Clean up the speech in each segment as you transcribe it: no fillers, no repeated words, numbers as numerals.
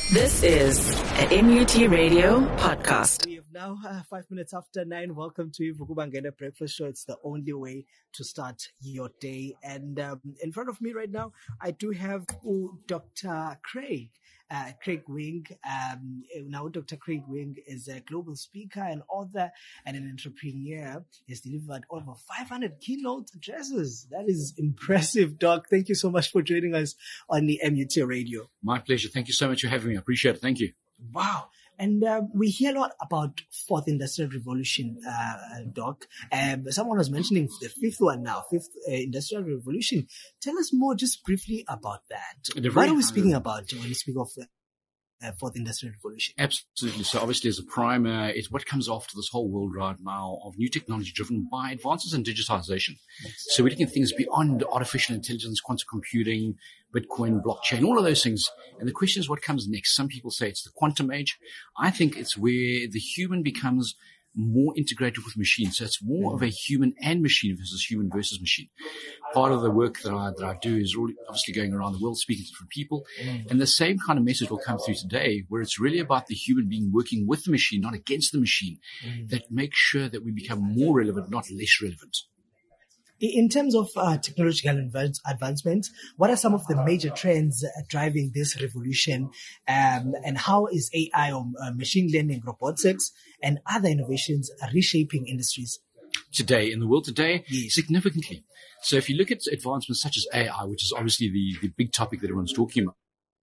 This is an MUT Radio podcast. We have now 5 minutes after 9. Welcome to Vukubangena Breakfast Show. It's the only way to start your day. And in front of me right now, I do have Dr. Craig Wing. Now, Dr. Craig Wing is a global speaker and author and an entrepreneur. He's delivered over 500 keynote addresses. That is impressive, Doc. Thank you so much for joining us on the MUT Radio. My pleasure. Thank you so much for having me. I appreciate it. Thank you. Wow. And we hear a lot about Fourth Industrial Revolution, Doc. Someone was mentioning the fifth one now, Fifth Industrial Revolution. Tell us more just briefly about that. What are we speaking about when we speak of Fourth Industrial Revolution? Absolutely. So obviously as a primer, it's what comes after this whole world right now of new technology driven by advances in digitization. So we're looking at things beyond artificial intelligence, quantum computing, Bitcoin, blockchain, all of those things. And the question is what comes next. Some people say it's the quantum age. I think it's where the human becomes more integrated with machines. So it's more of a human and machine versus human versus machine. Part of the work that I do is really obviously going around the world speaking to different people. And the same kind of message will come through today, where it's really about the human being working with the machine, not against the machine, that makes sure that we become more relevant, not less relevant. In terms of technological advancement, what are some of the major trends driving this revolution, and how is AI or machine learning, robotics, and other innovations reshaping industries? Today, in the world today, significantly. So if you look at advancements such as AI, which is obviously the big topic that everyone's talking about,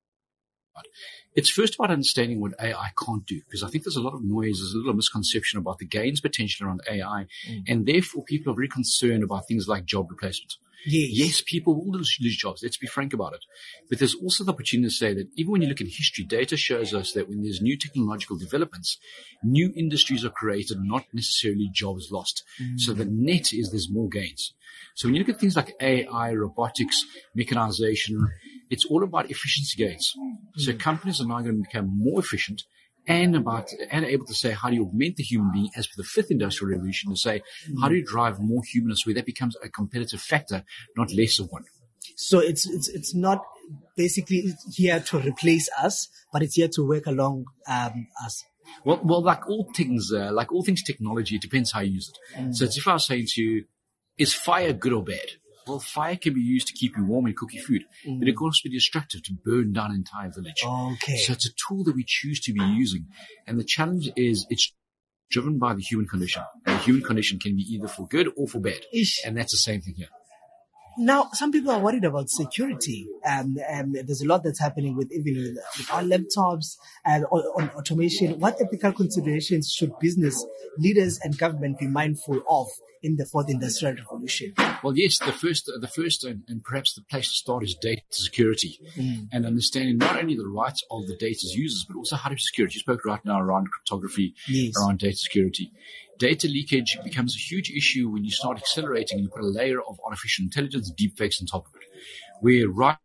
it's first about understanding what AI can't do, because I think there's a lot of noise, there's a little misconception about the gains potential around AI, and therefore people are very concerned about things like job replacement. Yes, people will lose jobs. Let's be frank about it. But there's also the opportunity to say that even when you look at history, data shows us that when there's new technological developments, new industries are created, not necessarily jobs lost. So the net is there's more gains. So when you look at things like AI, robotics, mechanization, it's all about efficiency gains. So companies are now going to become more efficient and able to say, how do you augment the human being as per the fifth industrial revolution, to say, how do you drive more humanness where that becomes a competitive factor, not less of one. So it's not basically here to replace us, but it's here to work along us. Well, like all things technology, it depends how you use it. So it's if I was saying to you, is fire good or bad? Well, fire can be used to keep you warm and cook your food, but it can also be destructive to burn down an entire village. Okay. So it's a tool that we choose to be using. And the challenge is it's driven by the human condition. And the human condition can be either for good or for bad. And that's the same thing here. Now, some people are worried about security. There's a lot that's happening with our laptops and on automation. What ethical considerations should business leaders and government be mindful of in the Fourth Industrial Revolution? Well, yes, the first and perhaps the place to start is data security and understanding not only the rights of the data's users, but also how to secure it. You spoke right now around cryptography, around data security. Data leakage becomes a huge issue when you start accelerating and you put a layer of artificial intelligence, deepfakes on top of it. Where right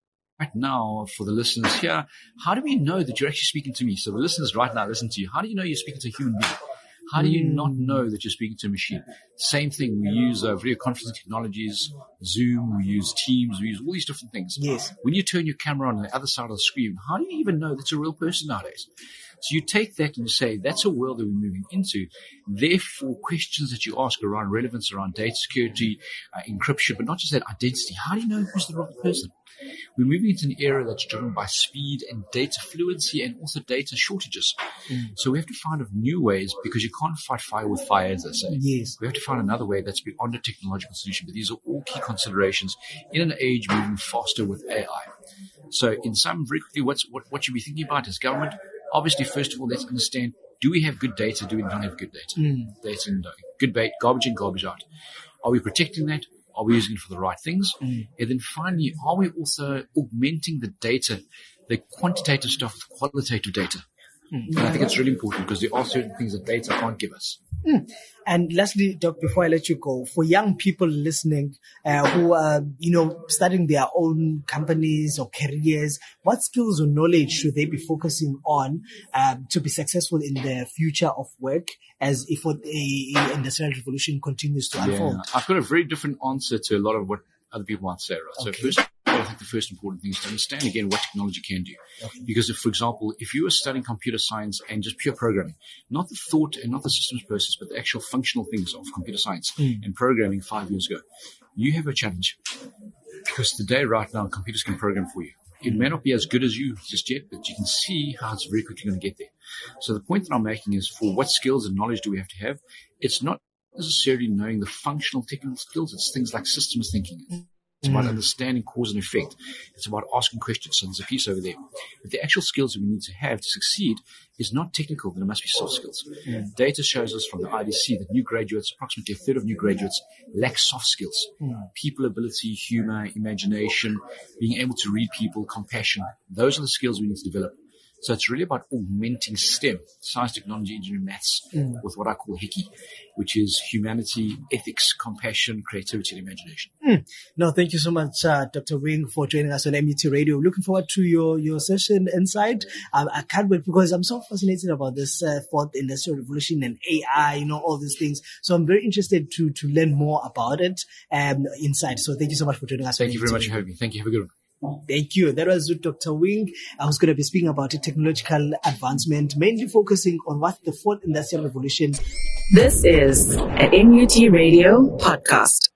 now, for the listeners here, how do we know that you're actually speaking to me? So the listeners right now listen to you. How do you know you're speaking to a human being? How do you not know that you're speaking to a machine? Same thing. We use video conferencing technologies, Zoom, we use Teams, we use all these different things. Yes. When you turn your camera on the other side of the screen, how do you even know that's a real person nowadays? So you take that and you say, that's a world that we're moving into. Therefore, questions that you ask around relevance, around data security, encryption, but not just that, identity. How do you know who's the wrong person? We're moving into an era that's driven by speed and data fluency and also data shortages. So we have to find new ways, because you can't fight fire with fire, as they say. Yes. We have to find another way that's beyond a technological solution. But these are all key considerations in an age moving faster with AI. So in sum, very quickly, what should we be thinking about as government? Obviously, first of all, let's understand, do we have good data? Do we not have good data? Data and good bait, garbage in, garbage out. Are we protecting that? Are we using it for the right things? And then finally, are we also augmenting the data, the quantitative stuff with qualitative data? And I think it's really important, because there are certain things that data can't give us. And lastly, Doc, before I let you go, for young people listening who are, starting their own companies or careers, what skills or knowledge should they be focusing on to be successful in the future of work as if the industrial revolution continues to unfold? I've got a very different answer to a lot of what other people might say, right? Okay. So first But I think the first important thing is to understand, again, what technology can do. Okay. Because if, for example, if you were studying computer science and just pure programming, not the thought and not the systems process, but the actual functional things of computer science and programming 5 years ago, you have a challenge. Because today, right now, computers can program for you. It may not be as good as you just yet, but you can see how it's very quickly going to get there. So the point that I'm making is, for what skills and knowledge do we have to have? It's not necessarily knowing the functional technical skills. It's things like systems thinking. It's about understanding cause and effect. It's about asking questions. So there's a piece over there. But the actual skills that we need to have to succeed is not technical, but it must be soft skills. Data shows us from the IDC that new graduates, approximately a third of new graduates, lack soft skills. People ability, humor, imagination, being able to read people, compassion. Those are the skills we need to develop. So it's really about augmenting STEM, science, technology, engineering, maths, with what I call HICI, which is humanity, ethics, compassion, creativity, and imagination. No, thank you so much, Dr. Wing, for joining us on MET Radio. Looking forward to your session inside. I can't wait because I'm so fascinated about this fourth industrial revolution and AI, all these things. So I'm very interested to learn more about it inside. So thank you so much for joining us. Thank you very much for having me. Thank you. Have a good one. Thank you. That was with Dr. Wing. I was going to be speaking about a technological advancement, mainly focusing on what the fourth industrial revolution. This is an MUT Radio podcast.